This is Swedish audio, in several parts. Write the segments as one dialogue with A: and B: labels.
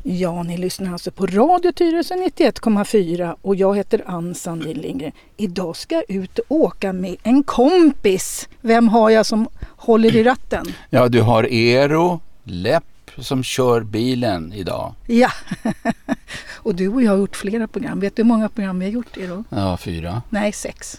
A: Ja, ni lyssnar alltså på Radio Tyresö 91,4 och jag heter Ann Sandin Lindgren. Idag ska jag ut och åka med en kompis. Vem har jag som håller i ratten?
B: Ja, du har Eero Lepp som kör bilen idag.
A: Ja, och du och jag har gjort flera program. Vet du hur många program vi har gjort, Eero?
B: Ja, 4.
A: Nej, 6.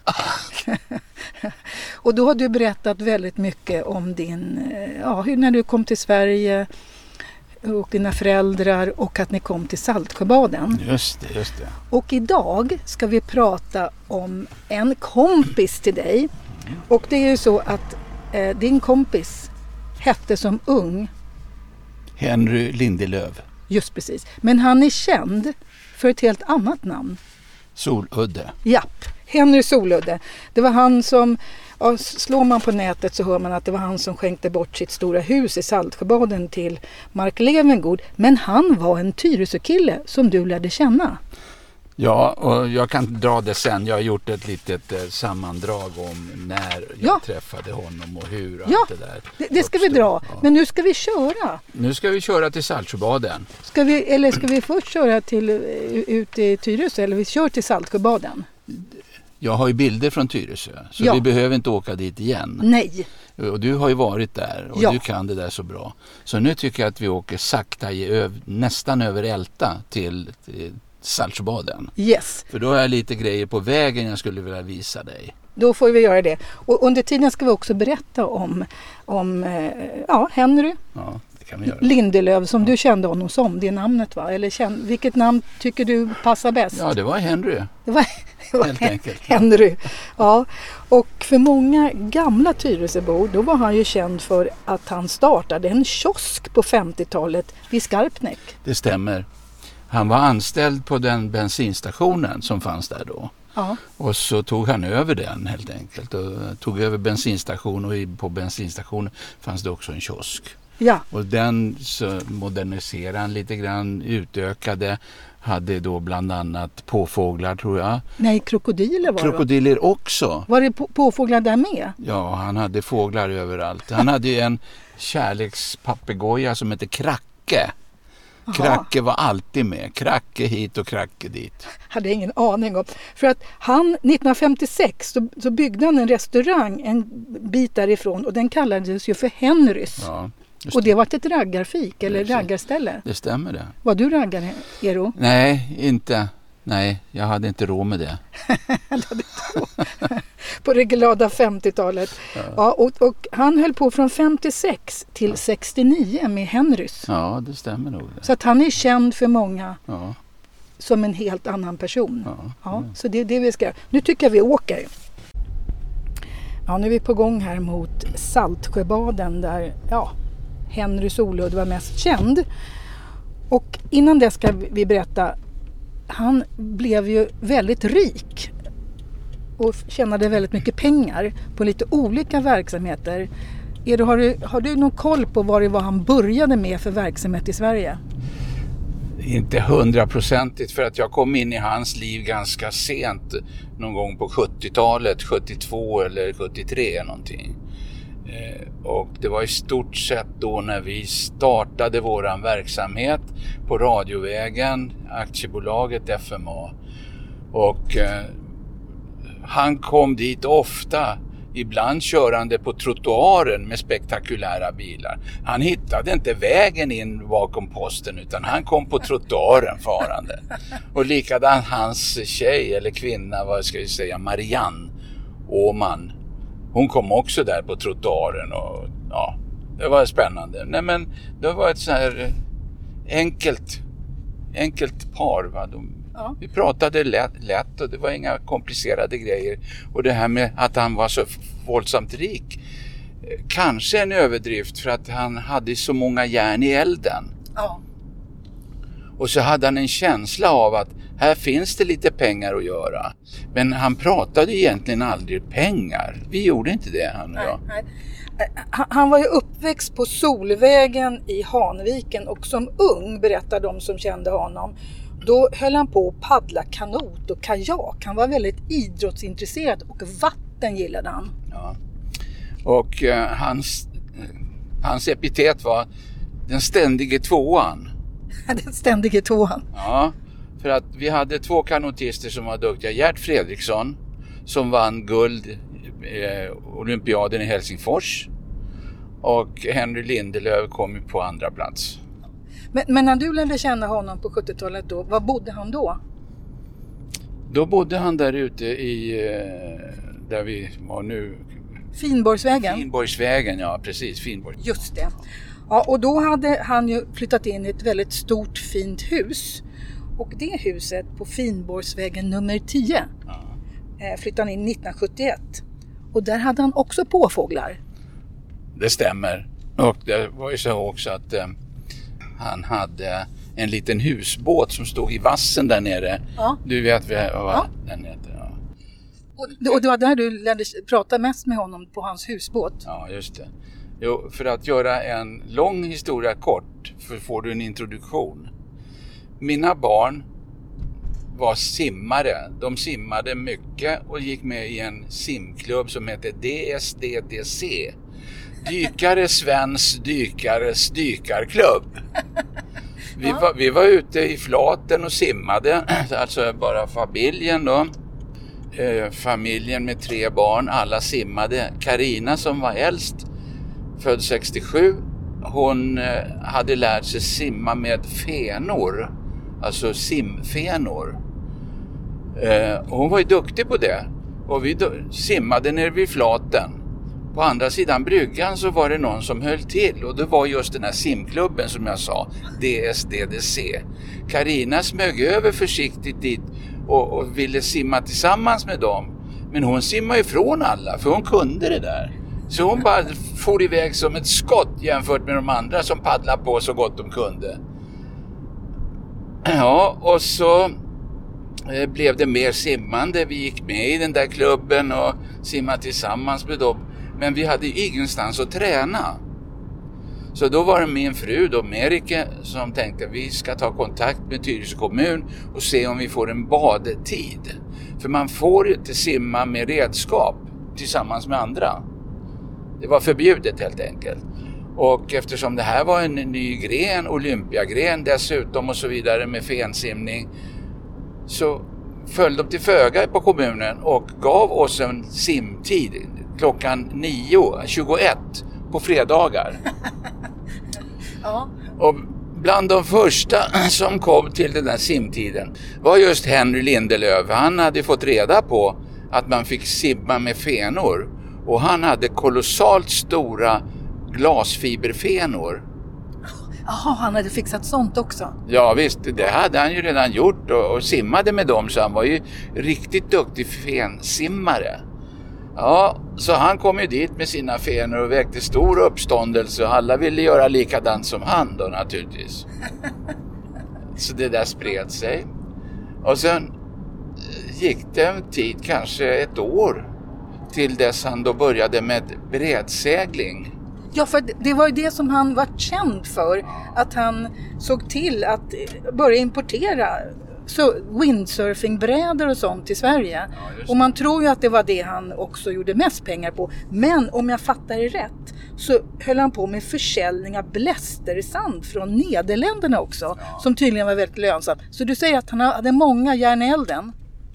A: Och då har du berättat väldigt mycket om hur när du kom till Sverige och dina föräldrar och att ni kom till Saltsjöbaden.
B: Just det.
A: Och idag ska vi prata om en kompis till dig. Och det är ju så att din kompis hette som ung
B: Henry Lindelöf.
A: Just precis. Men han är känd för ett helt annat namn.
B: Soludde.
A: Japp, Henry Soludde. Det var han som, slår man på nätet så hör man att det var han som skänkte bort sitt stora hus i Saltsjöbaden till Mark Levengood. Men han var en Tyresökille som du lärde känna.
B: Ja, och jag kan dra det sen. Jag har gjort ett litet sammandrag om när jag träffade honom och hur och allt det där.
A: Det ska vi dra. Ja. Men nu ska vi köra.
B: Nu ska vi köra till Saltsjöbaden.
A: Ska vi först köra ut i Tyresö eller vi kör till Saltsjöbaden?
B: Jag har ju bilder från Tyresö så vi behöver inte åka dit igen.
A: Nej.
B: Och du har ju varit där och du kan det där så bra. Så nu tycker jag att vi åker sakta nästan över Älta till Saltsjöbaden.
A: Yes.
B: För då har jag lite grejer på vägen jag skulle vilja visa dig.
A: Då får vi göra det. Och under tiden ska vi också berätta om Henry.
B: Ja, det kan vi göra.
A: Lindelöf som du kände honom som, det namnet va? Eller vilket namn tycker du passar bäst?
B: Ja, det var Henry.
A: Det var
B: helt enkelt.
A: Henry. Ja. Och för många gamla Tyresöbor då var han ju känd för att han startade en kiosk på 50-talet vid Skarpnäck.
B: Det stämmer. Han var anställd på den bensinstationen som fanns där då. Ja. Och så tog han över den helt enkelt. Och tog över bensinstation och på bensinstationen fanns det också en kiosk.
A: Ja.
B: Och den så moderniserade han lite grann, utökade. Hade då bland annat påfåglar tror jag.
A: Nej, krokodiler var det.
B: Krokodiler också.
A: Var det påfåglar där med?
B: Ja, han hade fåglar överallt. Han hade ju en kärlekspapegoja som heter Kracke. Kracke var alltid med. Kracke hit och Kracke dit.
A: Hade ingen aning om. För att han 1956 så byggde han en restaurang en bit därifrån och den kallades ju för Henrys. Ja, och det var ett raggarfik eller raggarställe. Det
B: stämmer det.
A: Var du raggare, Eero?
B: Nej, inte. Nej, jag hade inte råd med det.
A: På det glada 50-talet. Ja, och han höll på från 56 till 69 med Henrys.
B: Ja, det stämmer nog.
A: Så att han är känd för många som en helt annan person. Ja, så det är det vi ska göra. Nu tycker jag vi åker. Ja, nu är vi på gång här mot Saltsjöbaden där Henry Soludde var mest känd. Och innan det ska vi berätta, han blev ju väldigt rik och tjänade väldigt mycket pengar på lite olika verksamheter. Har du någon koll på vad det var han började med för verksamhet i Sverige?
B: Inte 100%, för att jag kom in i hans liv ganska sent, någon gång på 70-talet, 72 eller 73 någonting. Och det var i stort sett då när vi startade våran verksamhet på Radiovägen, aktiebolaget FMA. Och han kom dit ofta, ibland körande på trottoaren med spektakulära bilar. Han hittade inte vägen in bakom posten utan han kom på trottoaren farande. Och likadant hans tjej eller kvinna, vad ska vi säga, Marianne Åman. Hon kom också där på trottoaren och det var spännande. Nej, men det var ett så här enkelt par va. Vi pratade lätt och det var inga komplicerade grejer. Och det här med att han var så våldsamt rik, kanske en överdrift för att han hade så många järn i elden. Ja. Och så hade han en känsla av att här finns det lite pengar att göra. Men han pratade egentligen aldrig pengar. Vi gjorde inte det, han och jag. Nej.
A: Han var ju uppväxt på Solvägen i Hanviken och som ung, berättar de som kände honom, då höll han på att paddla kanot och kajak. Han var väldigt idrottsintresserad och vatten gillade han.
B: Ja. Och hans epitet var den ständige tvåan.
A: Den ständige tvåan.
B: Ja, för att vi hade 2 kanotister som var duktiga. Gert Fredriksson som vann guld olympiaden i Helsingfors. Och Henry Lindelöf kom på andra plats.
A: Men när du lärde känna honom på 70-talet då, var bodde han då?
B: Då bodde han där ute i, där vi var nu.
A: Finnborgsvägen?
B: Finnborgsvägen, ja precis, Finnborg.
A: Just det. Ja, och då hade han ju flyttat in i ett väldigt stort fint hus. Och det huset på Finnborgsvägen nummer 10 flyttade han in 1971. Och där hade han också påfåglar. Det
B: stämmer. Och det var ju så också att han hade en liten husbåt som stod i vassen där nere. Ja. Du vet vad den heter. Ja.
A: Och det var där du lärde prata mest med honom på hans husbåt?
B: Ja, just det. Jo, för att göra en lång historia kort får du en introduktion. Mina barn var simmare. De simmade mycket och gick med i en simklubb som heter DSDDC. Dykare Svens dykares dykarklubb. Vi var ute i Flaten och simmade, alltså bara familjen då. Familjen med 3 barn, alla simmade. Karina som var äldst, född 67, hon hade lärt sig simma med fenor, alltså simfenor. Hon var ju duktig på det och vi simmade ner vid Flaten. På andra sidan bryggan så var det någon som höll till och det var just den här simklubben som jag sa, DSDDC. Karina smög över försiktigt dit och ville simma tillsammans med dem. Men hon simmade ifrån alla för hon kunde det där. Så hon bara for iväg som ett skott jämfört med de andra som paddlade på så gott de kunde. Ja, och så blev det mer simmande. Vi gick med i den där klubben och simmade tillsammans med dem. Men vi hade ingenstans att träna. Så då var det min fru då, Merike, som tänkte vi ska ta kontakt med Tyresö kommun och se om vi får en badtid. För man får inte simma med redskap tillsammans med andra. Det var förbjudet helt enkelt. Och eftersom det här var en ny gren, olympiagren dessutom och så vidare med fensimning, så föll de till föga på kommunen och gav oss en simtid klockan 9:21 på fredagar. Ja. Och bland de första som kom till den där simtiden var just Henry Lindelöf. Han hade fått reda på att man fick simma med fenor. Och han hade kolossalt stora glasfiberfenor.
A: Jaha, han hade fixat sånt också?
B: Ja visst, det hade han ju redan gjort och simmade med dem, så han var ju riktigt duktig fensimmare. Ja, så han kom ju dit med sina fenor och väckte stor uppståndelse och alla ville göra likadant som han då naturligtvis. Så det där spred sig. Och sen gick det en tid, kanske ett år, till dess han då började med bredsegling.
A: Ja, för det var ju det som han var känd för, att han såg till att börja importera windsurfingbrädor och sånt till Sverige. Ja, och man tror ju att det var det han också gjorde mest pengar på. Men om jag fattar det rätt så höll han på med försäljning av blästersand från Nederländerna också, som tydligen var väldigt lönsamt. Så du säger att han hade många järn i elden?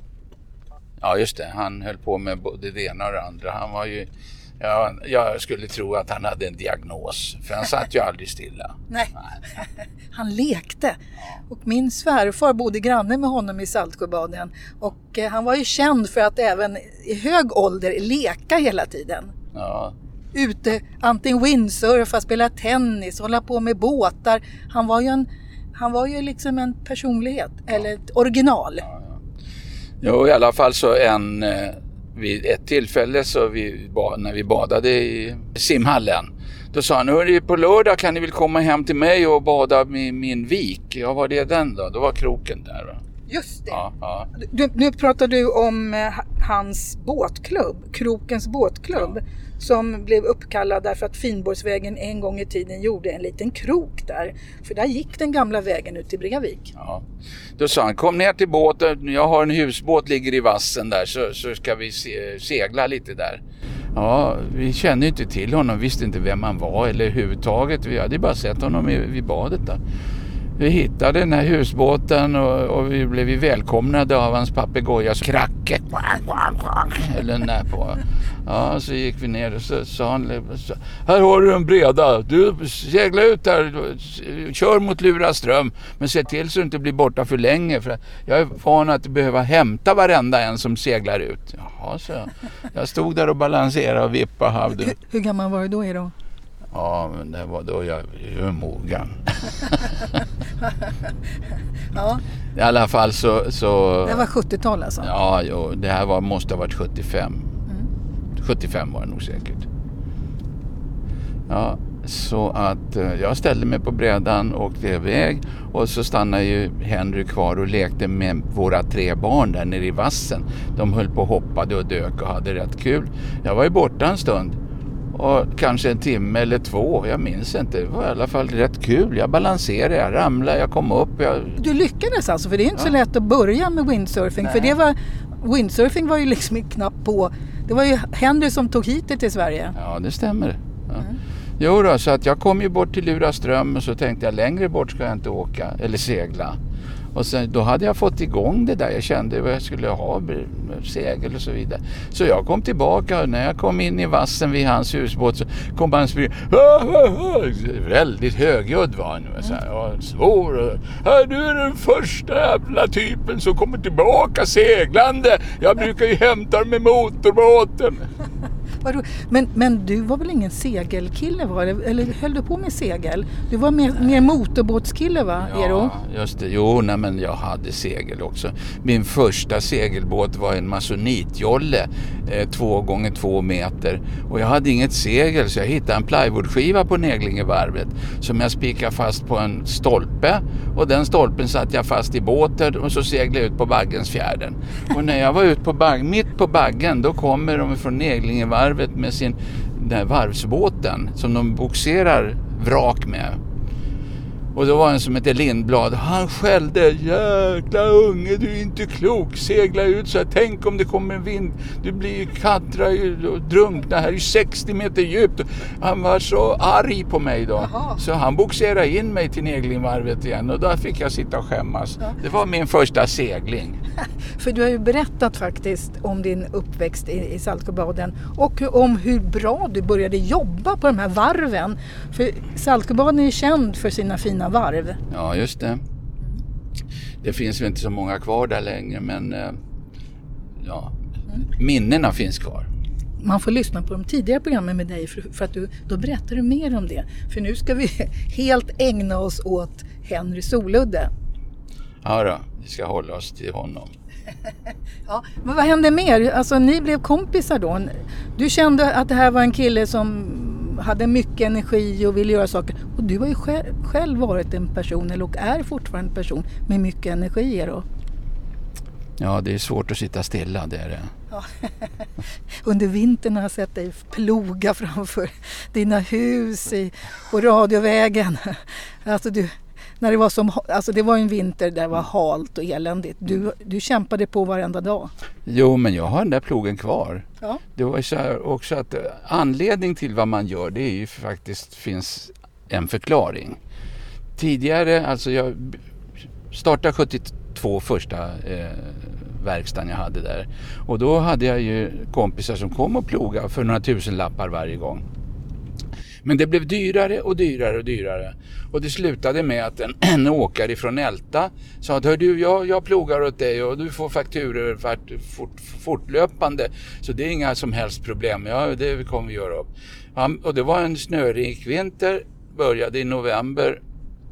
B: Ja just det, han höll på med både det ena och det andra. Han var ju, jag skulle tro att han hade en diagnos, för han satt ju aldrig stilla.
A: Nej. Han lekte. Och min svärfar bodde granne med honom i Saltsjöbaden. Och han var ju känd för att även i hög ålder leka hela tiden. Ja. Ute, antingen windsurfa, spela tennis, hålla på med båtar. Han var ju liksom en personlighet, eller ett original. Ja.
B: Jo, i alla fall så vid ett tillfälle så när vi badade i simhallen, då sa han, hörru, på lördag kan ni väl komma hem till mig och bada med min vik. Ja, var det den då? Då var kroken där då.
A: Just det.
B: Ja.
A: Nu pratar du om hans båtklubb, Krokens båtklubb, som blev uppkallad därför att Finnborgsvägen en gång i tiden gjorde en liten krok där. För där gick den gamla vägen ut till Brevik.
B: Ja. Då sa han, kom ner till båten, jag har en husbåt, ligger i vassen där, så ska vi segla lite där. Ja, vi kände inte till honom, visste inte vem han var eller överhuvudtaget. Vi hade bara sett honom vid badet där. Vi hittade den här husbåten och vi blev välkomnade av hans papegojas kracke. Eller när på. Ja, så gick vi ner och så sa han, här har du en breda, du seglar ut där, kör mot Luraström, men se till så du inte blir borta för länge, för jag är van att behöva hämta varenda en som seglar ut. Jaha, så jag stod där och balanserade och vippade.
A: Hur gammal var du då, Eero?
B: Ja, men det var då jag är mogen.
A: Ja.
B: I alla fall så...
A: Det var 70-tal alltså?
B: Ja, jo, det här måste ha varit 75. 75 var det nog säkert. Ja, så att jag ställde mig på brädan och åkte iväg. Och så stannade ju Henry kvar och lekte med våra 3 barn där nere i vassen. De höll på och hoppade och dök och hade rätt kul. Jag var ju borta en stund. Och kanske en timme eller 2, jag minns inte. Det var i alla fall rätt kul. Jag balanserade, jag ramlade, jag kom upp.
A: Du lyckades alltså, för det är inte så lätt att börja med windsurfing. Nej. För windsurfing var ju liksom knappt på. Det var ju Henry som tog hit det till Sverige.
B: Ja, det stämmer. Ja. Jo då, så att jag kom ju bort till Luraström och så tänkte jag längre bort ska jag inte åka eller segla. Och sen, då hade jag fått igång det där. Jag kände vad jag skulle ha, segel och så vidare. Så jag kom tillbaka och när jag kom in i vassen vid hans husbåt så kom han springa. Väldigt högljudd var han. Så här, och svår. Du är den första jävla typen som kommer tillbaka seglande. Jag brukar ju hämta dem med motorbåten.
A: Men du var väl ingen segelkille, var det? Eller höll du på med segel? Du var mer motorbåtskille, va, Eero?
B: Ja, just det. Jo, men jag hade segel också. Min första segelbåt var en masonitjolle, 2x2 meter. Och jag hade inget segel så jag hittade en plywoodskiva på Neglingevarvet som jag spikade fast på en stolpe. Och den stolpen satt jag fast i båten och så seglade jag ut på Baggensfjärden. Och när jag var ute på mitt på Baggen, då kommer de från Neglingevarvet med sin där varvsbåten som de boxerar vrak med. Och då var en som heter Lindblad. Han skällde, jäkla unge, du är inte klok. Segla ut så här, tänk om det kommer en vind. Du blir kattra och drunkna, här är 60 meter djupt. Han var så arg på mig då. Aha. Så han boxerade in mig till Neglingevarvet igen. Och då fick jag sitta och skämmas. Ja. Det var min första segling.
A: För du har ju berättat faktiskt om din uppväxt i Saltsjöbaden. Och om hur bra du började jobba på de här varven. För Saltsjöbaden är känd för sina fina varv.
B: Ja, just det. Det finns väl inte så många kvar där längre, men ja, minnena finns kvar.
A: Man får lyssna på de tidigare programmen med dig för att då berättar du mer om det. För nu ska vi helt ägna oss åt Henry Soludde.
B: Ja då, vi ska hålla oss till honom.
A: Ja, men vad hände mer? Alltså ni blev kompisar då. Du kände att det här var en kille som hade mycket energi och ville göra saker. Och du har ju själv varit en person, och är fortfarande en person med mycket energi då.
B: Ja, det är svårt att sitta stilla, det är det.
A: Ja. Under vintern har jag sett dig ploga framför dina hus på radiovägen. Alltså när det var det var en vinter där det var halt och eländigt. Du kämpade på varenda dag.
B: Jo, men jag har den där plogen kvar.
A: Ja.
B: Det var så här också att anledning till vad man gör, det är ju faktiskt finns en förklaring. Tidigare, alltså jag startade 72 första verkstaden jag hade där. Och då hade jag ju kompisar som kom och plogade för några tusenlappar varje gång. Men det blev dyrare och dyrare och dyrare. Och det slutade med att en åkare från Älta sa att hör du, jag plogar åt dig och du får fakturor fortlöpande. Så det är inga som helst problem. Ja, det kommer vi göra upp. Och det var en snörik vinter, började i november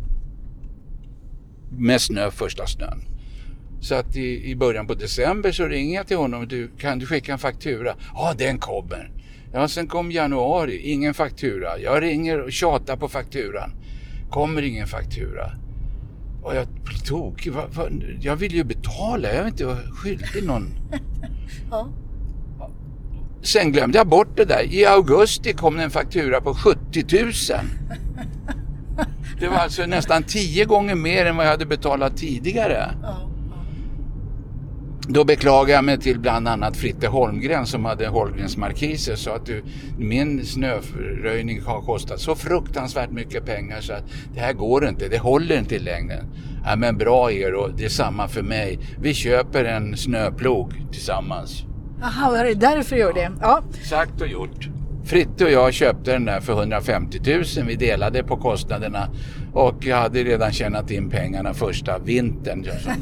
B: med snö, första snön. Så att i början på december så ringer jag till honom. Kan du skicka en faktura? Ja, den kommer. Ja, sen kom januari, ingen faktura. Jag ringer och tjatar på fakturan. Kommer ingen faktura. Och jag tog, jag vill ju betala, jag vill inte vara skyldig någon.
A: Ja.
B: Sen glömde jag bort det där. I augusti kom en faktura på 70 000. Det var alltså nästan 10 gånger mer än vad jag hade betalat tidigare.
A: Ja.
B: Då beklagar jag mig till bland annat Fritte Holmgren som hade Holmgrens markiser, så att min snöröjning har kostat så fruktansvärt mycket pengar så att det här går inte, det håller inte längre. Ja, men bra och det är samma för mig. Vi köper en snöplog tillsammans.
A: Jaha, var det därför gör det? Ja.
B: Sagt och gjort. Fritte och jag köpte den där för 150 000. Vi delade på kostnaderna och jag hade redan tjänat in pengarna första vintern.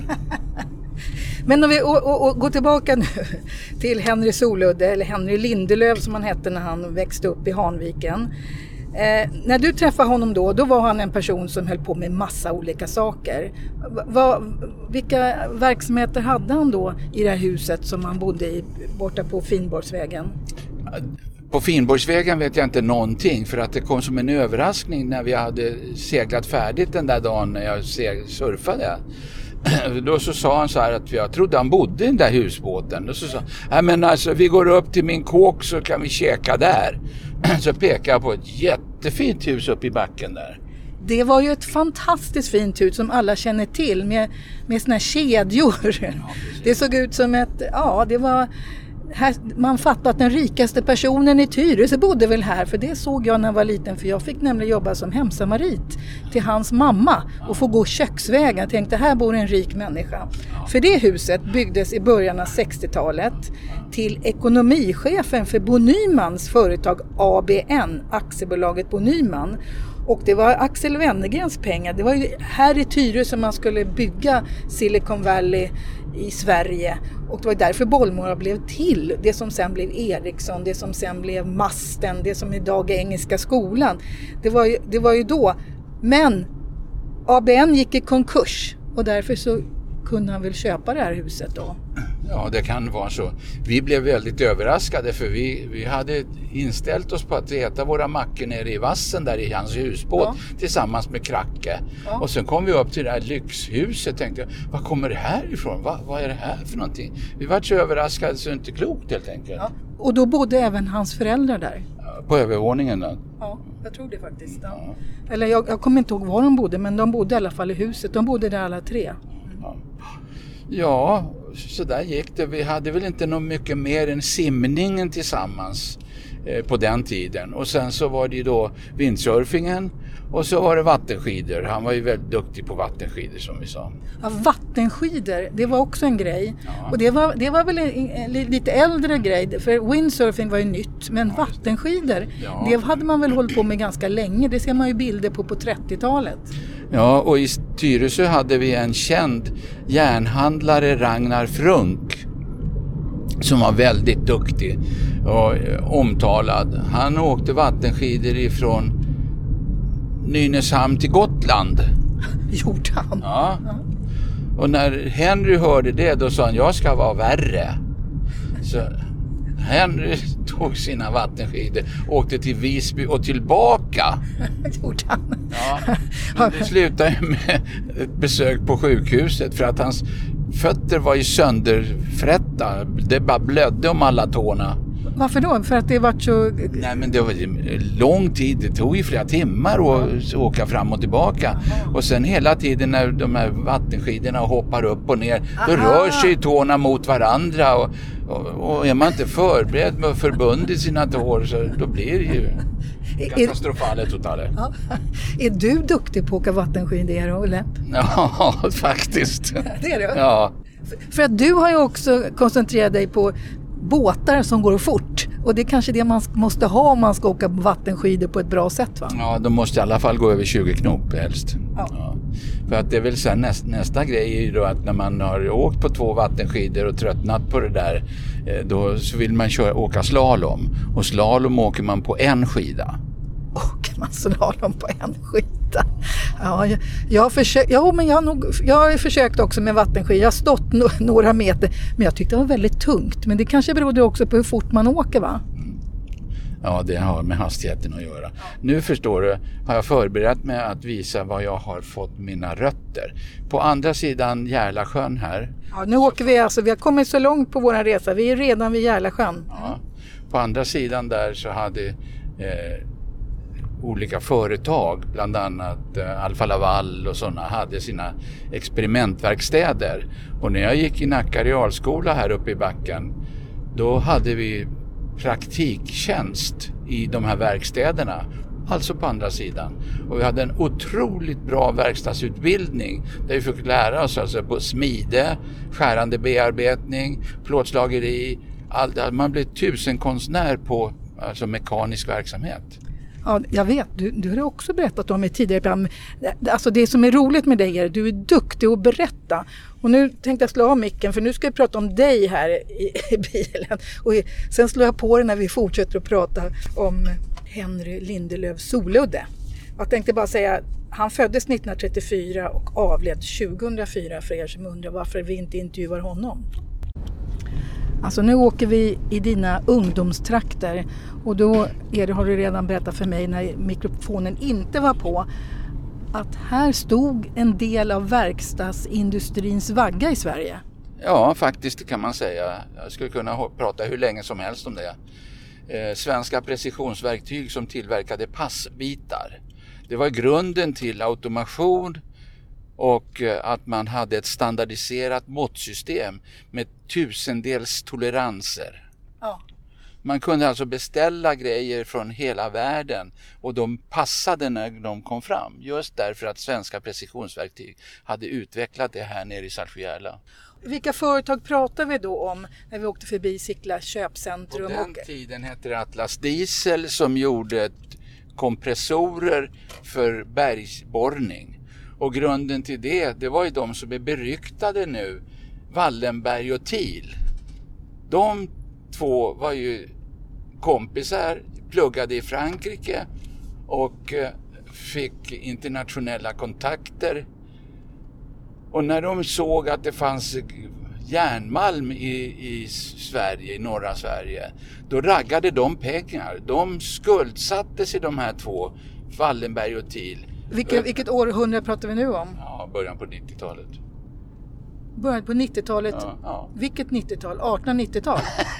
A: Men om vi går tillbaka nu till Henry Soludde, eller Henry Lindelöf som han hette när han växte upp i Hanviken. När du träffade honom då var han en person som höll på med massa olika saker. Vilka verksamheter hade han då i det här huset som han bodde i borta på Finnborgsvägen?
B: På Finnborgsvägen vet jag inte någonting, för att det kom som en överraskning när vi hade seglat färdigt den där dagen när jag surfade. Då så sa han så här att jag trodde han bodde i den där husbåten. Då så sa han, men alltså vi går upp till min kåk så kan vi käka där. Så pekade jag på ett jättefint hus uppe i backen där.
A: Det var ju ett fantastiskt fint hus som alla känner till med såna här kedjor. Ja, det såg ut som det var... Här, man fattar att den rikaste personen i Tyresö bodde väl här, för det såg jag när jag var liten, för jag fick nämligen jobba som hemsamarit till hans mamma och få gå köksvägen. Jag tänkte, här bor en rik människa. För det huset byggdes i början av 60-talet till ekonomichefen för Bo Nymans företag ABN, aktiebolaget Bo Nyman. Och det var Axel Wennergrens pengar. Det var ju här i Tyresö som man skulle bygga Silicon Valley i Sverige. Och det var därför Bollmora blev till. Det som sen blev Ericsson, det som sen blev Masten, det som idag är Engelska skolan. Det var ju då. Men ABN gick i konkurs och därför så kunde han väl köpa det här huset då.
B: Ja, det kan vara så. Vi blev väldigt överraskade, för vi hade inställt oss på att äta våra mackor nere i vassen där i hans husbåt tillsammans med Kracke. Ja. Och sen kom vi upp till det här lyxhuset och tänkte, vad kommer det här ifrån? Vad är det här för någonting? Vi var så överraskade så inte klokt helt enkelt. Ja.
A: Och då bodde även hans föräldrar där?
B: Ja, på övervåningen då?
A: Ja, jag tror det faktiskt. Ja. Eller jag kommer inte ihåg var de bodde, men de bodde i alla fall i huset. De bodde där alla tre.
B: Ja, så där gick det. Vi hade väl inte något mycket mer än simningen tillsammans på den tiden. Och sen så var det då windsurfingen och så var det vattenskidor. Han var ju väldigt duktig på vattenskidor som vi sa.
A: Ja, vattenskidor, det var också en grej. Ja. Och det var väl en lite äldre grej, för windsurfing var ju nytt. Men vattenskidor, det hade man väl hållit på med ganska länge. Det ser man ju bilder på 30-talet.
B: Ja, och i Tyresö hade vi en känd järnhandlare, Ragnar Frunk, som var väldigt duktig och omtalad. Han åkte vattenskidor ifrån Nynäshamn till Gotland.
A: Gjorde han?
B: Ja. Och när Henry hörde det, då sa han, jag ska vara värre. Så Henry tog sina vattenskidor, åkte till Visby och tillbaka.
A: Gjorde han?
B: Ja, men det slutade med ett besök på sjukhuset för att hans fötter var ju sönderfrätta. Det bara blödde om alla tårna.
A: Varför då? För att det var så...
B: Nej, men det var lång tid. Det tog ju flera timmar att åka fram och tillbaka. Aha. Och sen hela tiden när de här vattenskidorna hoppar upp och ner, då rör sig tårna mot varandra. Och är man inte förberedd med förbundit sina tår, så då blir det ju katastrofalt totalt. Ja.
A: Är du duktig på att åka vattenskidor och läpp?
B: Ja, faktiskt.
A: Det är du?
B: Ja.
A: För att du har ju också koncentrerat dig på båtar som går fort. Och det är kanske det man måste ha om man ska åka vattenskidor på ett bra sätt, va?
B: Ja, de måste i alla fall gå över 20 knop helst. Ja. Ja. För att det är väl sen nästa grej är ju då att när man har åkt på 2 vattenskidor och tröttnat på det där, då så vill man åka slalom. Och slalom åker man på en skida.
A: Åker man slalom på en skida? Ja, jag har försökt också med vattenskidor. Jag har stått några meter, men jag tyckte det var väldigt tungt. Men det kanske berodde också på hur fort man åker, va?
B: Ja, det har med hastigheten att göra. Nu förstår du, har jag förberett mig att visa var jag har fått mina rötter. På andra sidan Järlasjön här. Ja,
A: nu åker vi har kommit så långt på vår resa. Vi är redan vid Järlasjön.
B: Ja, på andra sidan där så hade olika företag, bland annat Alfa Laval och sådana, hade sina experimentverkstäder. Och när jag gick i Nacka realskola här uppe i backen, då hade vi praktiktjänst i de här verkstäderna, alltså på andra sidan. Och vi hade en otroligt bra verkstadsutbildning där vi fick lära oss alltså på smide, skärande bearbetning, plåtslageri, man blev tusenkonstnär på alltså mekanisk verksamhet.
A: Ja, jag vet. Du har också berättat om i tidigare. Alltså det som är roligt med dig är att du är duktig att berätta. Och nu tänkte jag slå av micken, för nu ska jag prata om dig här i bilen. Och sen slår jag på det när vi fortsätter att prata om Henry Lindelöw Soludde. Jag tänkte bara säga, han föddes 1934 och avled 2004, för er som undrar varför vi inte intervjuar honom. Alltså nu åker vi i dina ungdomstrakter, och då har du redan berättat för mig när mikrofonen inte var på att här stod en del av verkstadsindustrins vagga i Sverige.
B: Ja, faktiskt, det kan man säga. Jag skulle kunna prata hur länge som helst om det. Svenska precisionsverktyg som tillverkade passbitar. Det var grunden till automation och att man hade ett standardiserat måttsystem med tusendels toleranser.
A: Ja.
B: Man kunde alltså beställa grejer från hela världen och de passade när de kom fram. Just därför att svenska precisionsverktyg hade utvecklat det här nere i Saltsjöjärla.
A: Vilka företag pratar vi då om när vi åkte förbi Sickla köpcentrum?
B: På den tiden hette det Atlas Diesel som gjorde kompressorer för bergsborrning. Och grunden till det var ju de som är beryktade nu, Wallenberg och Thiel. De två var ju kompisar, pluggade i Frankrike och fick internationella kontakter. Och när de såg att det fanns järnmalm i Sverige, i norra Sverige, då raggade de pengar. De skuldsatte sig, de här två, Wallenberg och Thiel.
A: Vilket århundrade pratar vi nu om?
B: Ja, början på 90-talet.
A: Början på 90-talet?
B: Ja.
A: Vilket 90-tal? 1890-tal?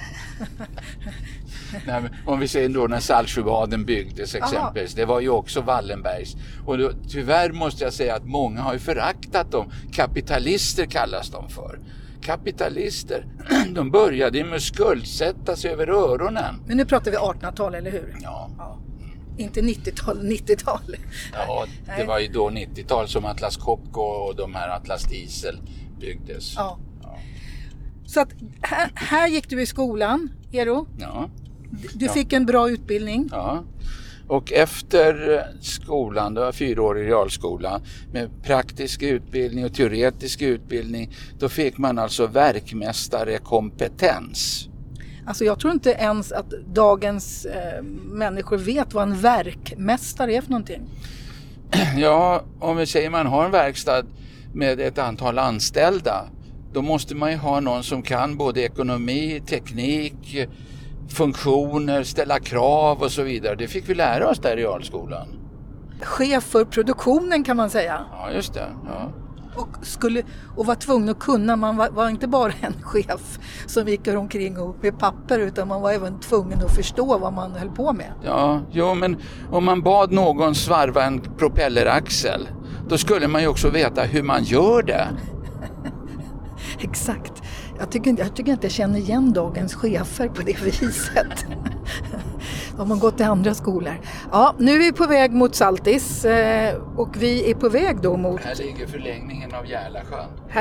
B: Nej, men om vi säger då när Saltsjöbaden byggdes exempelvis, det var ju också Wallenbergs. Och då, tyvärr måste jag säga att många har ju föraktat dem. Kapitalister kallas de för. Kapitalister, de började med att skuldsätta sig över öronen.
A: Men nu pratar vi 1800-tal, eller hur?
B: Ja.
A: Inte 90-tal.
B: Ja, det var ju då 90-tal som Atlas Copco och de här Atlas Diesel byggdes.
A: Ja. Så att här gick du i skolan, Eero.
B: Ja.
A: Du fick en bra utbildning.
B: Ja. Och efter skolan, det var 4-årig realskola med praktisk utbildning och teoretisk utbildning, då fick man alltså verkmästarekompetens.
A: Alltså jag tror inte ens att dagens människor vet vad en verkmästare är för någonting.
B: Ja, om vi säger man har en verkstad med ett antal anställda, då måste man ju ha någon som kan både ekonomi, teknik, funktioner, ställa krav och så vidare. Det fick vi lära oss där i realskolan.
A: Chef för produktionen kan man säga.
B: Ja, just det. Ja.
A: Och var tvungen att kunna, man var inte bara en chef som gick omkring och med papper, utan man var även tvungen att förstå vad man höll på med.
B: Ja, men om man bad någon svarva en propelleraxel, då skulle man ju också veta hur man gör det.
A: Exakt. Jag tycker inte jag känner igen dagens chefer på det viset. De har gått till andra skolor. Ja, nu är vi på väg mot Saltis och vi är på väg då mot...
B: Här ligger förlängningen av Järlasjön.
A: Här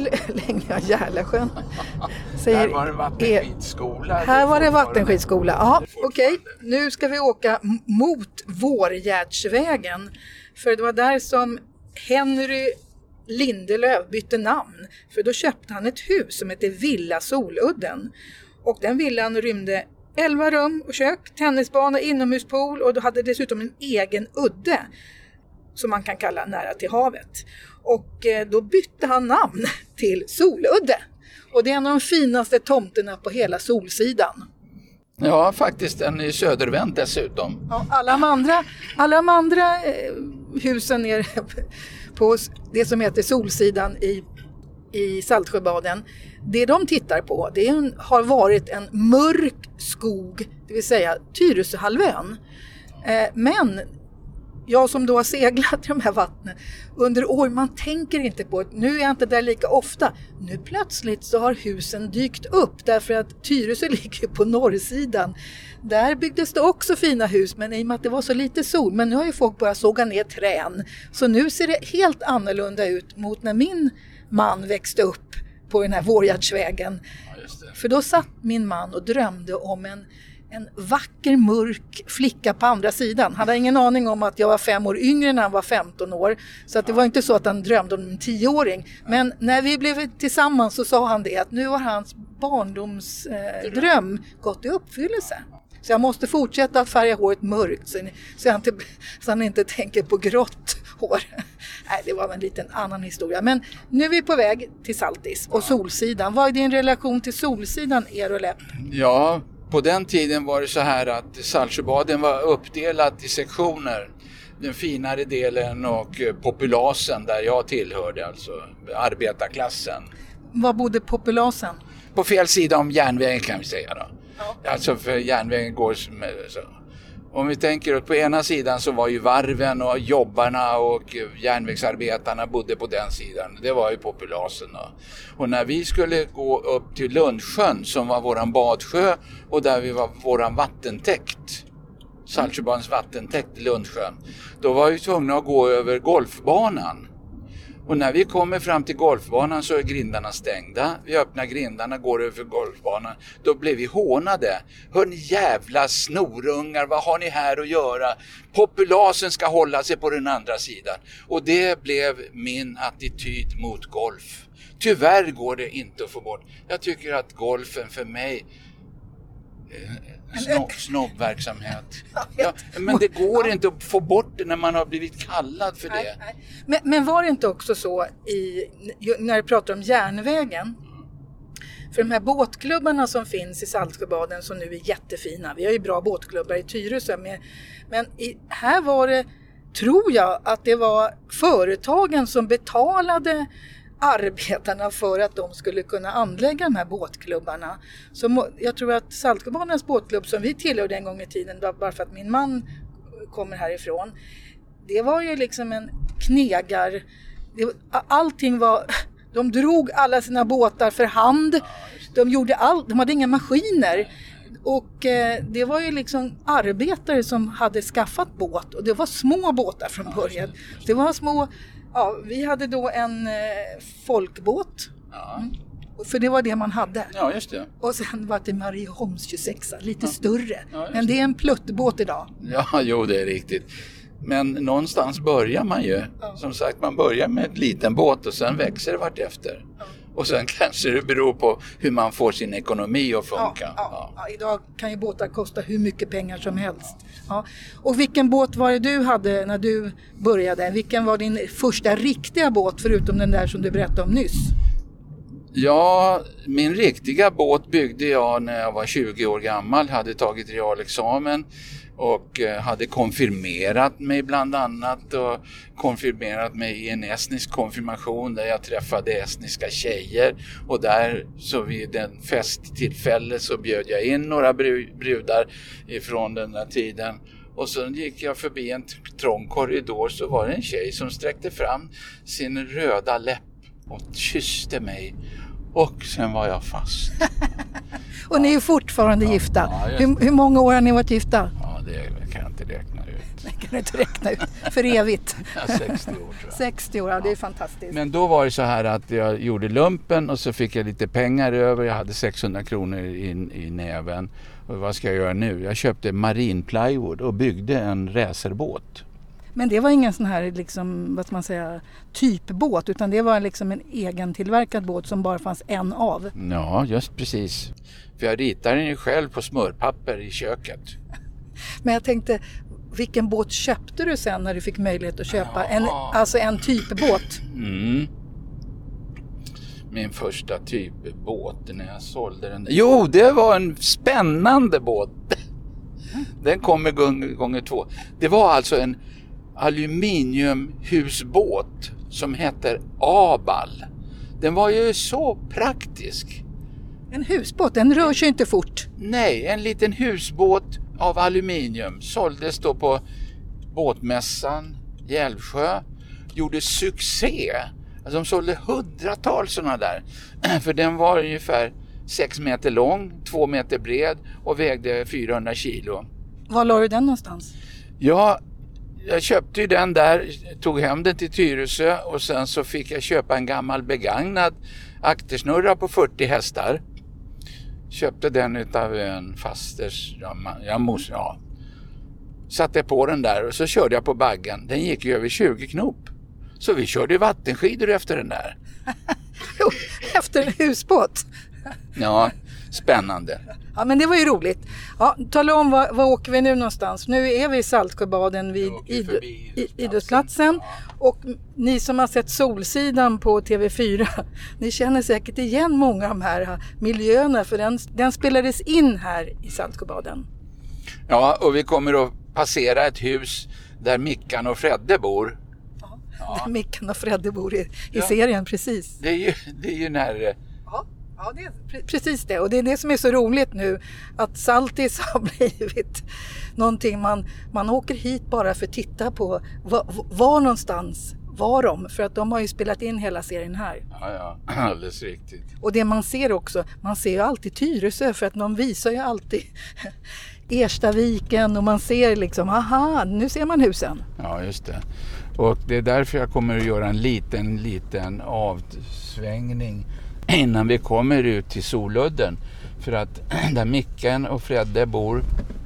B: var det vattenskidskola.
A: Här var det vattenskidskola. Ja, okej. Nu ska vi åka mot Vårgärdsvägen. För det var där som Henry Lindelöw bytte namn. För då köpte han ett hus som heter Villa Soludden. Och den villan rymde 11 rum och kök, tennisbana, inomhuspool, och då hade dessutom en egen udde som man kan kalla nära till havet. Och då bytte han namn till Soludde. Och det är en av de finaste tomterna på hela Solsidan.
B: Ja, faktiskt en i södervänt dessutom.
A: Ja, alla de andra husen är på det som heter Solsidan i Saltsjöbaden. Det de tittar på, det har varit en mörk skog, det vill säga Tyresöhalvön. Men jag som då har seglat i de här vattnen under år, man tänker inte på det. Nu är jag inte där lika ofta. Nu plötsligt så har husen dykt upp därför att Tyresö ligger på norrsidan. Där byggdes det också fina hus, men i och med att det var så lite sol. Men nu har ju folk börjat såga ner trän. Så nu ser det helt annorlunda ut mot när min man växte upp på den här Vårgärdsvägen. För då satt min man och drömde om en vacker mörk flicka på andra sidan. Han hade ingen aning om att jag var 5 år yngre när han var 15 år. Så att det var inte så att han drömde om en 10-åring. Men när vi blev tillsammans så sa han det, att nu har hans barndomsdröm gått i uppfyllelse. Så jag måste fortsätta att färga håret mörkt så han inte tänker på grått hår. Nej, det var en liten annan historia. Men nu är vi på väg till Saltis och Solsidan. Vad är din relation till Solsidan, Erolepp?
B: Ja, på den tiden var det så här att Saltsjöbaden var uppdelat i sektioner. Den finare delen och populasen där jag tillhörde, alltså arbetarklassen.
A: Var bodde populasen?
B: På fel sida om järnvägen kan vi säga då. Ja. Alltså för järnvägen går så. Om vi tänker att på ena sidan så var ju varven och jobbarna och järnvägsarbetarna bodde på den sidan. Det var ju populasen då. Och när vi skulle gå upp till Lundsjön som var våran badsjö och där vi var våran vattentäkt, Saltsjöbadens vattentäkt Lundsjön, då var vi tvungna att gå över golfbanan. Och när vi kommer fram till golfbanan så är grindarna stängda. Vi öppnar grindarna, går över golfbanan. Då blev vi hånade. Hör ni jävla snorungar, vad har ni här att göra? Populasen ska hålla sig på den andra sidan. Och det blev min attityd mot golf. Tyvärr går det inte att få bort. Jag tycker att golfen för mig snobbverksamhet. Ja, men det går inte att få bort det när man har blivit kallad för det.
A: Nej. Men var det inte också så när du pratar om järnvägen? För de här båtklubbarna som finns i Saltsjöbaden som nu är jättefina. Vi har ju bra båtklubbar i Tyresö. Men här var det, tror jag, att det var företagen som betalade arbetarna för att de skulle kunna anlägga de här båtklubbarna. Så jag tror att Saltsjöbadens båtklubb som vi tillhörde en gång i tiden, bara för att min man kommer härifrån, det var ju liksom en knegar. Allting var, de drog alla sina båtar för hand. De gjorde allt, de hade inga maskiner. Och det var ju liksom arbetare som hade skaffat båt, och det var små båtar från början. Det var små. Ja, vi hade då en folkbåt. Ja. För det var det man hade.
B: Ja, just det.
A: Och sen var det Marieholms 26, lite större. Ja, men det är en pluttbåt idag.
B: Ja, jo, det är riktigt. Men någonstans börjar man ju. Ja. Som sagt, man börjar med en liten båt och sen växer det vart efter. Ja. Och sen kanske det beror på hur man får sin ekonomi att funka.
A: Ja, idag kan ju båtar kosta hur mycket pengar som helst. Ja. Och vilken båt var det du hade när du började? Vilken var din första riktiga båt förutom den där som du berättade om nyss?
B: Ja, min riktiga båt byggde jag när jag var 20 år gammal. Hade tagit realexamen och hade konfirmerat mig bland annat, och konfirmerat mig i en estnisk konfirmation där jag träffade estniska tjejer, och där så vid en festtillfälle så bjöd jag in några brudar ifrån den där tiden, och så gick jag förbi en trång korridor, så var det en tjej som sträckte fram sin röda läpp och kysste mig, och sen var jag fast.
A: Och ni är fortfarande gifta. Ja, hur många år har ni varit gifta?
B: Ja, det kan jag inte räkna ut.
A: Det kan du inte räkna ut. För evigt.
B: Ja, 60 år tror jag.
A: 60 år, ja, det är fantastiskt.
B: Men då var det så här att jag gjorde lumpen och så fick jag lite pengar över. Jag hade 600 kronor i näven. Och vad ska jag göra nu? Jag köpte marinplywood och byggde en racerbåt.
A: Men det var ingen sån här liksom, vad ska man säga, typbåt, utan det var liksom en egen tillverkad båt som bara fanns en av.
B: Ja, just precis. För jag ritade den ju själv på smörpapper i köket.
A: Men jag tänkte, vilken båt köpte du sen när du fick möjlighet att köpa en typbåt?
B: Mm. Min första typbåt när jag sålde den. Jo, det var en spännande båt. Den kom med gånger 2. Det var alltså en aluminiumhusbåt som heter Abal. Den var ju så praktisk.
A: En husbåt, den rör sig inte fort.
B: Nej, en liten husbåt av aluminium såldes då på båtmässan i Älvsjö gjorde succé. Alltså de sålde hundratals sådana där. För den var ungefär 6 meter lång, 2 meter bred och vägde 400 kilo.
A: Var la du den någonstans?
B: Ja, jag köpte ju den där, tog hem den till Tyresö och sen så fick jag köpa en gammal begagnad aktersnurra på 40 hästar. Köpte den utav en fasters, satte på den där och så körde jag på baggen. Den gick ju över 20 knop. Så vi körde vattenskidor efter den där.
A: Efter en husbåt?
B: Ja, spännande.
A: Ja, men det var ju roligt. Ja, tala om var åker vi nu någonstans. Nu är vi i Saltsjöbaden vid idrottsplatsen. Och ni som har sett Solsidan på TV4, ni känner säkert igen många av de här miljöerna, för den spelades in här i Saltsjöbaden.
B: Ja, och vi kommer att passera ett hus där Mickan och Fredde bor.
A: Ja. Där Mickan och Fredde bor i serien, precis.
B: Det är ju när...
A: Ja, det är precis det. Och det är det som är så roligt nu, att Saltis har blivit någonting man åker hit bara för att titta på var någonstans var de. För att de har ju spelat in hela serien här.
B: Ja, alldeles riktigt.
A: Och det man ser också, man ser ju alltid Tyresö, för att de visar ju alltid Erstaviken och man ser liksom, aha, nu ser man husen.
B: Ja, just det. Och det är därför jag kommer att göra en liten avsvängning innan vi kommer ut till Soludden. För att där Mickan och Fredde bor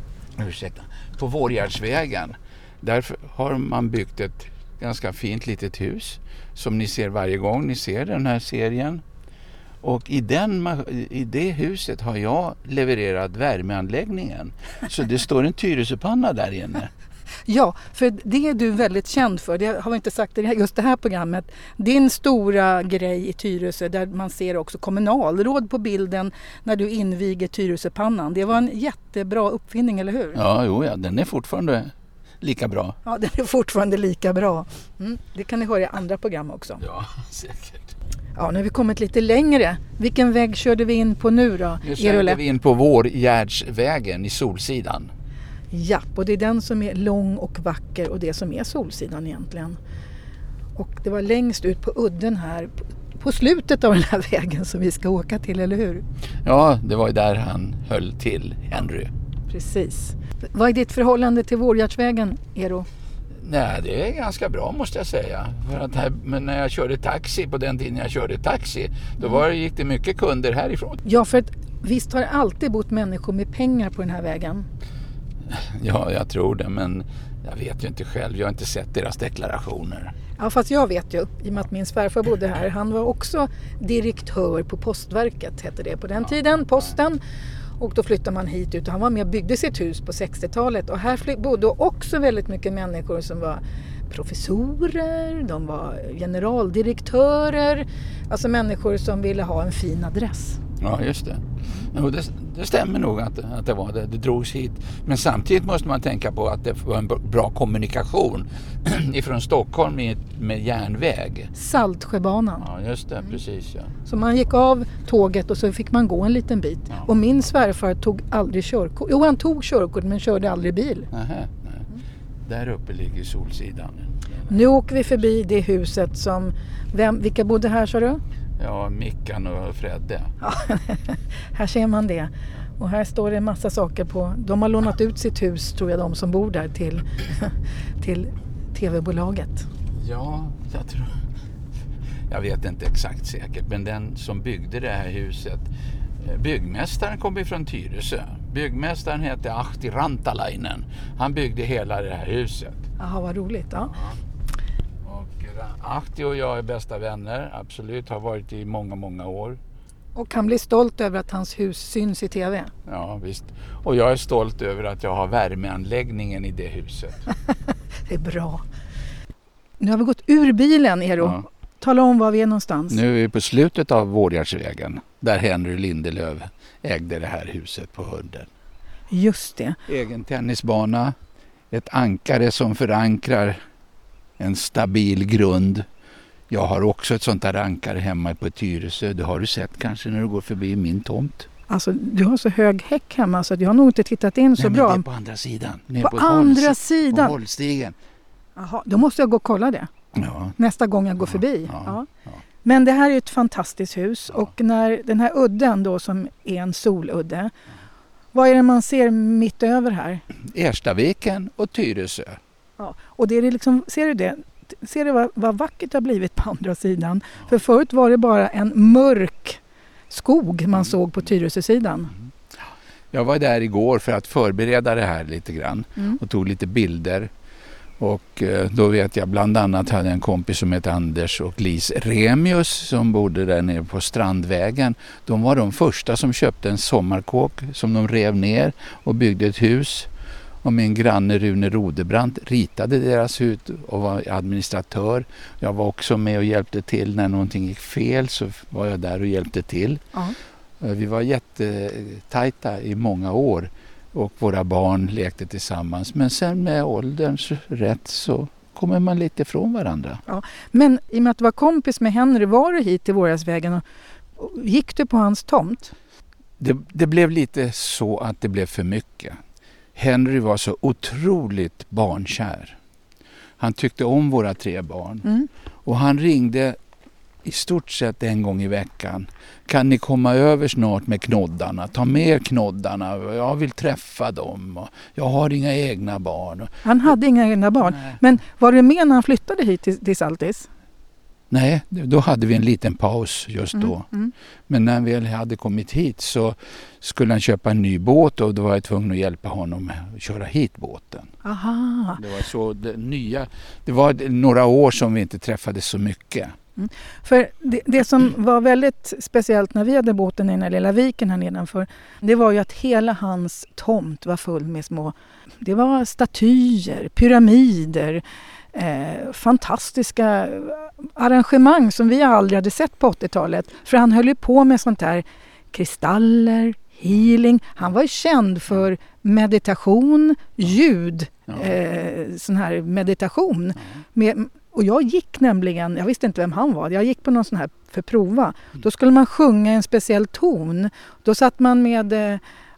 B: på Vårgärdsvägen, där har man byggt ett ganska fint litet hus som ni ser varje gång ni ser den här serien. Och i det huset har jag levererat värmeanläggningen. Så det står en Tyresöpanna där inne.
A: Ja, för det är du väldigt känd för. Det har vi inte sagt i just det här programmet. Din stora grej i Tyresö, där man ser också kommunalråd på bilden när du inviger Tyresöpannan. Det var en jättebra uppfinning, eller hur?
B: Ja, den är fortfarande lika bra.
A: Ja, den är fortfarande lika bra. Det kan ni höra i andra program också.
B: Ja, säkert.
A: Ja, nu har vi kommit lite längre. Vilken väg körde vi in på nu då?
B: Nu körde vi in på Vårgärdsvägen i Solsidan.
A: Ja, och det är den som är lång och vacker och det som är Solsidan egentligen. Och det var längst ut på udden här, på slutet av den här vägen som vi ska åka till, eller hur?
B: Ja, det var ju där han höll till, Henry.
A: Precis. Vad är ditt förhållande till Vårgärdsvägen, Eero?
B: Nej, det är ganska bra måste jag säga. För att men när jag körde taxi, på den tiden jag körde taxi, då gick det mycket kunder härifrån.
A: Ja, för att visst har det alltid bott människor med pengar på den här vägen?
B: Ja, jag tror det, men jag vet ju inte själv. Jag har inte sett deras deklarationer.
A: Ja, fast jag vet ju, i och med att min svärfar bodde här. Han var också direktör på Postverket, hette det på den tiden, Posten. Och då flyttade man hit ut och han var med och byggde sitt hus på 60-talet. Och här bodde också väldigt mycket människor som var professorer, de var generaldirektörer. Alltså människor som ville ha en fin adress.
B: Ja, just det. Jo, det stämmer nog att det var det. Det drogs hit. Men samtidigt måste man tänka på att det var en bra kommunikation ifrån Stockholm med järnväg.
A: Saltsjöbanan.
B: Ja, just det. Precis, ja. Så
A: man gick av tåget och så fick man gå en liten bit. Ja. Och min svärfar tog aldrig körkort. Jo, han tog körkort men körde aldrig bil.
B: Nej. Där uppe ligger Solsidan.
A: Nu åker vi förbi det huset som... Vilka bodde här, sa du?
B: Ja, Mickan och Fredde.
A: Ja, här ser man det. Och här står det en massa saker på. De har lånat ut sitt hus, tror jag, de som bor där till tv-bolaget.
B: Ja, jag tror... Jag vet inte exakt säkert, men den som byggde det här huset, byggmästaren kom ifrån Tyresö. Byggmästaren hette Ahti Rantalainen. Han byggde hela det här huset.
A: Jaha, vad roligt. Ja.
B: Ahti och jag är bästa vänner, absolut, har varit i många år.
A: Och han blir stolt över att hans hus syns i tv.
B: Ja, visst. Och jag är stolt över att jag har värmeanläggningen i det huset.
A: Det är bra. Nu har vi gått ur bilen, Eero. Ja. Tala om var vi är någonstans.
B: Nu är vi på slutet av Vårgärdsvägen, där Henry Lindelöf ägde det här huset på Hunden.
A: Just det.
B: Egen tennisbana, ett ankare som förankrar en stabil grund. Jag har också ett sånt där ankare hemma på Tyresö. Det har du sett kanske när du går förbi min tomt.
A: Alltså du har så hög häck hemma så att jag har nog inte tittat in så bra.
B: Det är på andra sidan.
A: På andra sidan?
B: På hållstigen.
A: Jaha, då måste jag gå och kolla det.
B: Ja.
A: Nästa gång jag går förbi. Ja. Men det här är ett fantastiskt hus och när den här udden då som är en soludde, vad är det man ser mitt över här?
B: Erstaviken och Tyresö.
A: Ja, och det är liksom, ser du det? Ser du vad vackert det har blivit på andra sidan? För förut var det bara en mörk skog man såg på Tyresö-sidan.
B: Jag var där igår för att förbereda det här lite grann och tog lite bilder. Och då vet jag bland annat hade en kompis som heter Anders och Lis Remius som bodde där nere på Strandvägen. De var de första som köpte en sommarkåk som de rev ner och byggde ett hus. Och min granne Rune Rodebrandt ritade deras hus och var administratör. Jag var också med och hjälpte till när någonting gick fel, så var jag där och hjälpte till. Vi var jättetajta i många år. Och våra barn lekte tillsammans. Men sen med ålderns rätt så kommer man lite ifrån varandra. Ja,
A: men i och med att du var kompis med Henry, var du hit till Vårgästsvägen och gick du på hans tomt?
B: Det blev lite så att det blev för mycket. Henry var så otroligt barnkär. Han tyckte om våra 3 barn. Och han ringde i stort sett en gång i veckan. Kan ni komma över snart med knoddarna? Ta med knoddarna. Jag vill träffa dem. Jag har inga egna barn.
A: Han hade inga egna barn. Nej. Men var det med när han flyttade hit till Saltis?
B: Nej, då hade vi en liten paus just då. Men när vi hade kommit hit så skulle han köpa en ny båt och då var jag tvungen att hjälpa honom att köra hit båten.
A: Aha.
B: Det var så det var några år som vi inte träffades så mycket.
A: För det som var väldigt speciellt när vi hade båten i den här lilla viken här nedanför, det var ju att hela hans tomt var full med det var statyer, pyramider, fantastiska arrangemang som vi aldrig hade sett på 80-talet. För han höll ju på med sånt här kristaller, healing. Han var ju känd för meditation, ljud, sån här meditation. Och jag gick nämligen, jag visste inte vem han var, jag gick på någon sån här för prova. Då skulle man sjunga en speciell ton. Då satt man med,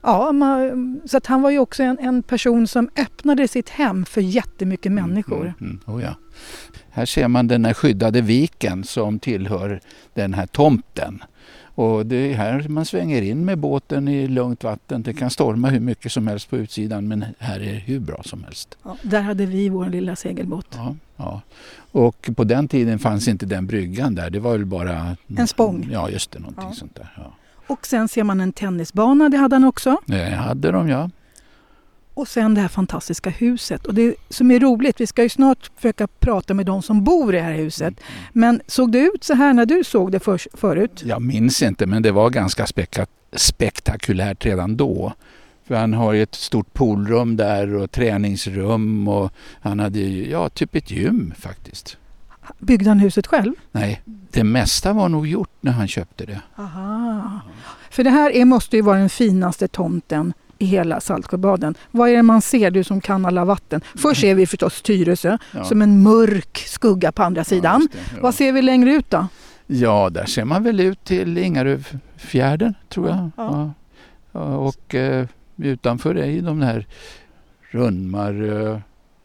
A: så att han var ju också en person som öppnade sitt hem för jättemycket människor.
B: Oh ja. Här ser man den här skyddade viken som tillhör den här tomten. Och det är här man svänger in med båten i lugnt vatten. Det kan storma hur mycket som helst på utsidan, men här är det hur bra som helst.
A: Ja, där hade vi vår lilla segelbåt.
B: Ja. Och på den tiden fanns inte den bryggan där. Det var väl bara
A: en spång.
B: Ja, just det. Någonting sånt där. Ja.
A: Och sen ser man en tennisbana, det hade han också.
B: Det hade de, ja.
A: Och sen det här fantastiska huset. Och det som är roligt, vi ska ju snart försöka prata med de som bor i det här huset. Men såg det ut så här när du såg det förut? Jag
B: minns inte, men det var ganska spektakulärt redan då. För han har ju ett stort poolrum där och träningsrum och han hade ju, typ ett gym faktiskt.
A: Byggde han huset själv?
B: Nej, det mesta var nog gjort när han köpte det.
A: Aha. För det här måste ju vara den finaste tomten i hela Saltsjöbaden. Vad är det man ser, du som kan alla vatten? Först ser vi förstås Tyresö som en mörk skugga på andra sidan. Vad ser vi längre ut då? Ja, där ser man väl ut till Ingaröfjärden, tror jag. Ja.
B: Och utanför är de här Rönnmarö,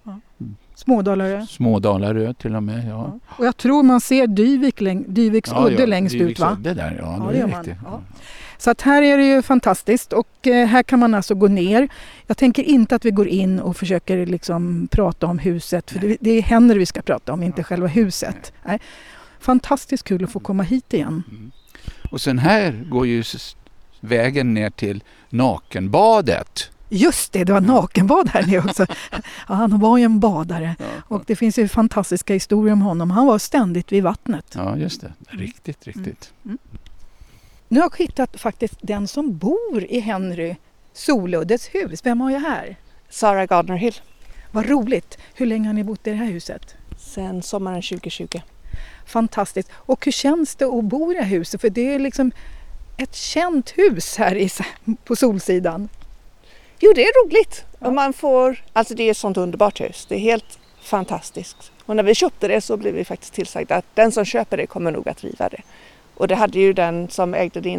A: Smådalarö
B: till och med. Ja.
A: Och jag tror man ser Dyviks udde längst ut, va?
B: Udde där, det är riktigt. Ja.
A: Så att här är det ju fantastiskt och här kan man alltså gå ner. Jag tänker inte att vi går in och försöker liksom prata om huset, för det är Henry vi ska prata om, inte själva huset. Nej. Fantastiskt kul att få komma hit igen.
B: Och sen här går ju vägen ner till nakenbadet.
A: Just det var nakenbad här nere också. Ja, han var ju en badare. Och det finns ju fantastiska historier om honom. Han var ständigt vid vattnet.
B: Ja, just det. Riktigt.
A: Nu har jag hittat faktiskt den som bor i Henry Soluddes hus. Vem har jag här?
C: Sarah Gardner Hill.
A: Vad roligt. Hur länge har ni bott i det här huset?
C: Sen sommaren 2020.
A: Fantastiskt. Och hur känns det att bo i det här huset? För det är liksom ett känt hus här på Solsidan.
C: Jo, det är roligt. Och det är ett sånt underbart hus. Det är helt fantastiskt. Och när vi köpte det så blev vi faktiskt tillsagda att den som köper det kommer nog att riva det. Och det hade ju den som ägde det innan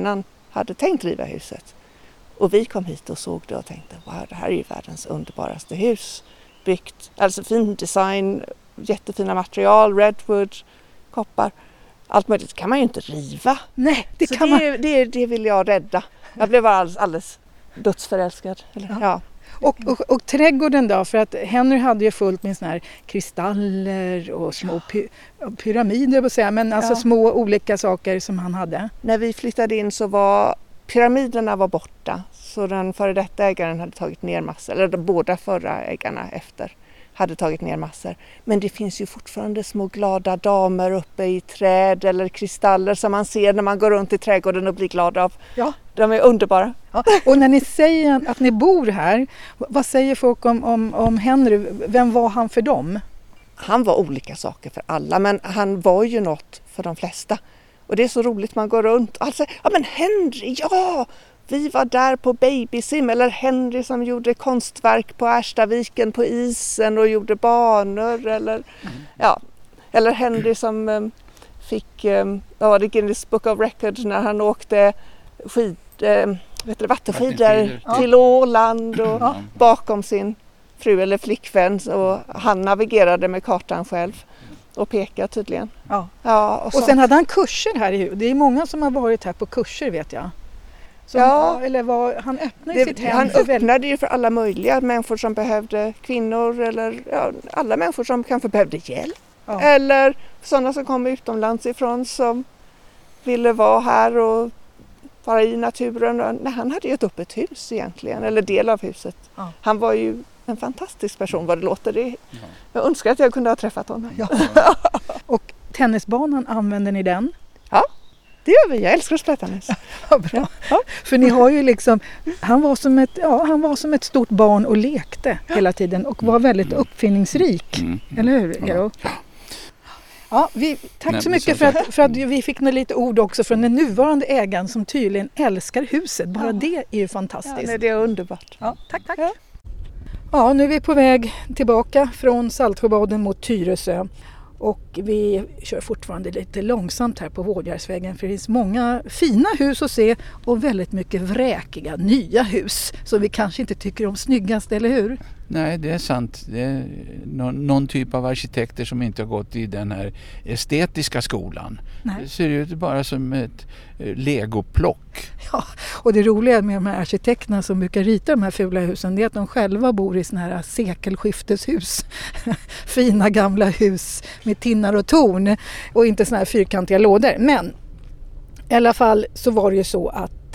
C: hade tänkt riva huset. Och vi kom hit och såg det och tänkte, wow, det här är ju världens underbaraste hus. Byggt, alltså fin design, jättefina material, redwood, koppar. Allt möjligt kan man ju inte riva.
A: Nej, det
C: så
A: kan man.
C: Det vill jag rädda. Jag blev alldeles dödsförälskad. Ja.
A: Och trädgården då, för att Henry hade ju fullt med såna här kristaller och små pyramider, säga, men alltså små olika saker som han hade.
C: När vi flyttade in så var pyramiderna var borta, så den före detta ägaren hade tagit ner massor, eller de båda förra ägarna efter hade tagit ner massor. Men det finns ju fortfarande små glada damer uppe i träd eller kristaller som man ser när man går runt i trädgården och blir glad av.
A: Ja.
C: De är underbara.
A: Ja. Och när ni säger att ni bor här, vad säger folk om Henry? Vem var han för dem?
C: Han var olika saker för alla, men han var ju något för de flesta. Och det är så roligt, man går runt och alltså, ja men Henry, ja! Vi var där på babysim, eller Henry som gjorde konstverk på Erstaviken på isen och gjorde banor, eller Henry som fick Guinness Book of Records när han åkte vattenskidor till Åland och bakom sin fru eller flickvän, och han navigerade med kartan själv och pekade tydligen.
A: Och sen hade han kurser här i huset. Det är många som har varit här på kurser, vet jag. Han öppnade sitt hem.
C: Han öppnade ju för alla möjliga människor som behövde, kvinnor eller alla människor som kanske behövde hjälp. Ja. Eller sådana som kom utomlands ifrån som ville vara här och vara i naturen. Nej, han hade ju ett öppet hus egentligen, eller del av huset. Ja. Han var ju en fantastisk person vad det låter. Det. Ja. Jag önskar att jag kunde ha träffat honom. Ja.
A: Och tennisbanan, använder ni den?
C: Ja. Det gör vi, jag älskar att spela tennis.
A: Ja, bra. Ja. För ni har ju liksom, han var som ett stort barn och lekte hela tiden och var väldigt uppfinningsrik. Eller hur, Eero? Ja, tack så mycket för att vi fick lite ord också från den nuvarande ägaren som tydligen älskar huset. Bara det är ju fantastiskt.
C: Ja, det är underbart.
A: Ja, tack. Ja, nu är vi på väg tillbaka från Saltsjöbaden mot Tyresö. Och vi kör fortfarande lite långsamt här på Vårgärsvägen, för det finns många fina hus att se och väldigt mycket vräkiga nya hus som vi kanske inte tycker om snyggast, eller hur?
B: Nej, det är sant. Det är någon typ av arkitekter som inte har gått i den här estetiska skolan. Nej. Det ser ut bara som ett legoplock.
A: Ja, och det roliga med de här arkitekterna som brukar rita de här fula husen, det är att de själva bor i såna här sekelskifteshus. Fina gamla hus med tinnar och torn och inte såna här fyrkantiga lådor. Men i alla fall så var det ju så att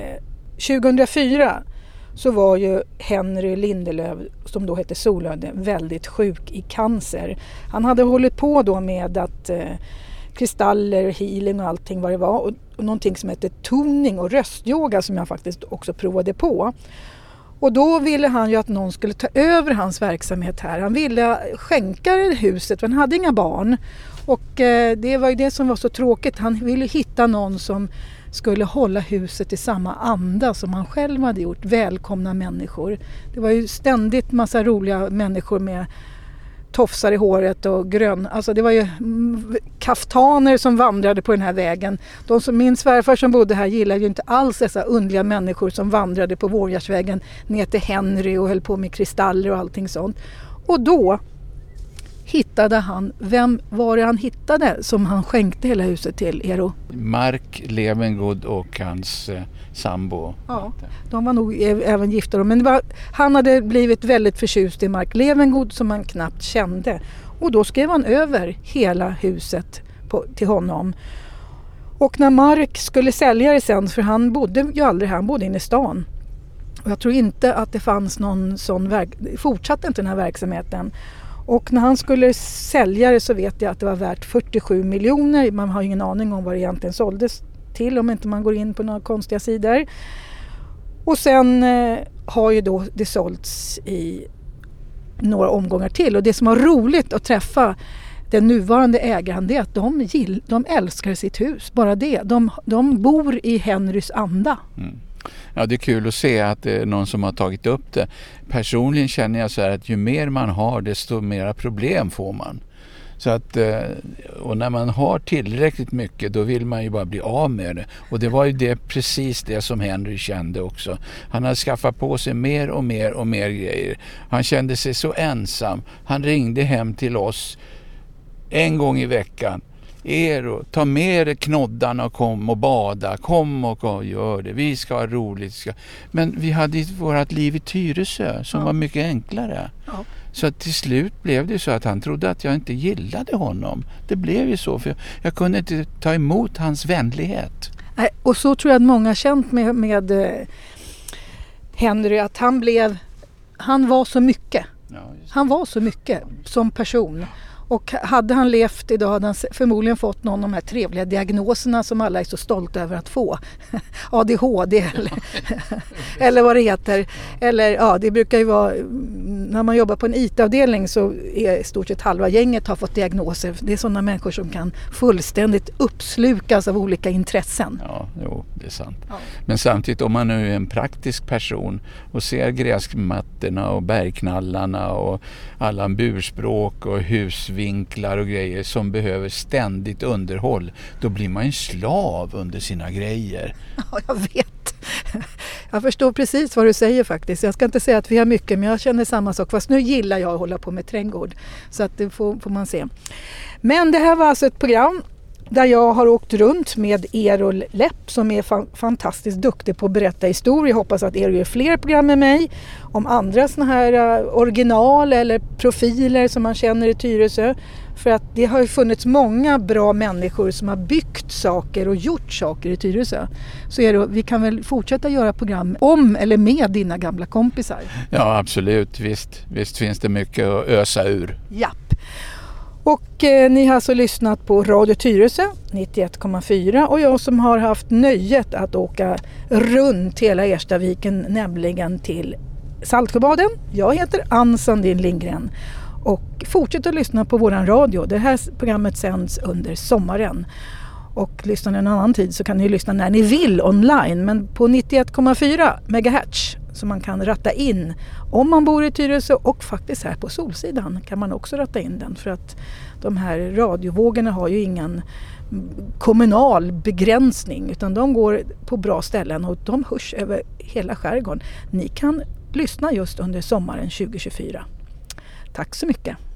A: 2004 så var ju Henry Lindelöf, som då hette Solöde, väldigt sjuk i cancer. Han hade hållit på då med att kristaller, healing och allting vad det var. Och någonting som hette toning och röstyoga som jag faktiskt också provade på. Och då ville han ju att någon skulle ta över hans verksamhet här. Han ville skänka huset, för han hade inga barn. Och det var ju det som var så tråkigt. Han ville hitta någon som skulle hålla huset i samma anda som han själv hade gjort. Välkomna människor. Det var ju ständigt massa roliga människor med tofsar i håret och grön. Alltså det var ju kaftaner som vandrade på den här vägen. Min svärfar som bodde här gillade ju inte alls dessa underliga människor som vandrade på Vårgärsvägen ner till Henry och höll på med kristaller och allting sånt. Och då hittade han, vem var det han hittade som han skänkte hela huset till, Eero?
B: Mark Levengood och hans sambo.
A: Ja, de var nog även gifta då. Men han hade blivit väldigt förtjust i Mark Levengood som han knappt kände. Och då skrev han över hela huset till honom. Och när Mark skulle sälja det sen, för han bodde ju aldrig här, han bodde inne i stan. Och jag tror inte att det fanns någon sån fortsatte inte den här verksamheten. Och när han skulle sälja det så vet jag att det var värt 47 miljoner. Man har ingen aning om vad det egentligen såldes till om inte man går in på några konstiga sidor. Och sen har ju då det sålts i några omgångar till. Och det som var roligt att träffa den nuvarande ägaren, det är att de älskar sitt hus. Bara det. De bor i Henrys anda. Mm.
B: Ja, det är kul att se att det är någon som har tagit upp det. Personligen känner jag så här att ju mer man har desto mera problem får man. Så att, och när man har tillräckligt mycket, då vill man ju bara bli av med det. Och det var ju precis det som Henry kände också. Han hade skaffat på sig mer och mer och mer grejer. Han kände sig så ensam. Han ringde hem till oss en gång i veckan. Ta med er knoddarna och kom och bada. Kom och gör det. Vi ska ha roligt. Men vi hade ju vårt liv i Tyresö som var mycket enklare. Ja. Så att till slut blev det så att han trodde att jag inte gillade honom. Det blev ju så, för jag kunde inte ta emot hans vänlighet.
A: Och så tror jag att många känt med Henry, att han var så mycket. Ja, han var så mycket som person. Och hade han levt idag hade han förmodligen fått någon av de här trevliga diagnoserna som alla är så stolta över att få. ADHD eller vad det heter. Eller ja, det brukar ju vara, när man jobbar på en IT-avdelning så är i stort sett halva gänget har fått diagnoser. Det är sådana människor som kan fullständigt uppslukas av olika intressen.
B: Ja, jo, det är sant. Ja. Men samtidigt, om man nu är en praktisk person och ser gräsmattorna och bergknallarna och alla burspråk och husvinklar och grejer som behöver ständigt underhåll, då blir man en slav under sina grejer.
A: Ja, jag vet. Jag förstår precis vad du säger faktiskt. Jag ska inte säga att vi har mycket, men jag känner samma sak. Fast nu gillar jag att hålla på med trädgård. Så att det får man se. Men det här var alltså ett program där jag har åkt runt med Errol Lepp som är fantastiskt duktig på att berätta historier. Jag hoppas att Errol gör fler program med mig om andra såna här original eller profiler som man känner i Tyresö. För att det har ju funnits många bra människor som har byggt saker och gjort saker i Tyresö. Så vi kan väl fortsätta göra program om eller med dina gamla kompisar.
B: Ja, absolut. Visst finns det mycket att ösa ur.
A: Japp. Och ni har alltså lyssnat på Radio Tyresö 91,4 och jag som har haft nöjet att åka runt hela Erstaviken, nämligen till Saltsjöbaden. Jag heter Ann Sandin Lindgren och fortsätt att lyssna på våran radio. Det här programmet sänds under sommaren. Och lyssnar ni en annan tid så kan ni lyssna när ni vill online, men på 91,4 MHz som man kan ratta in om man bor i Tyresö, och faktiskt här på Solsidan kan man också ratta in den, för att de här radiovågorna har ju ingen kommunal begränsning utan de går på bra ställen och de hörs över hela skärgården. Ni kan lyssna just under sommaren 2024. Tack så mycket!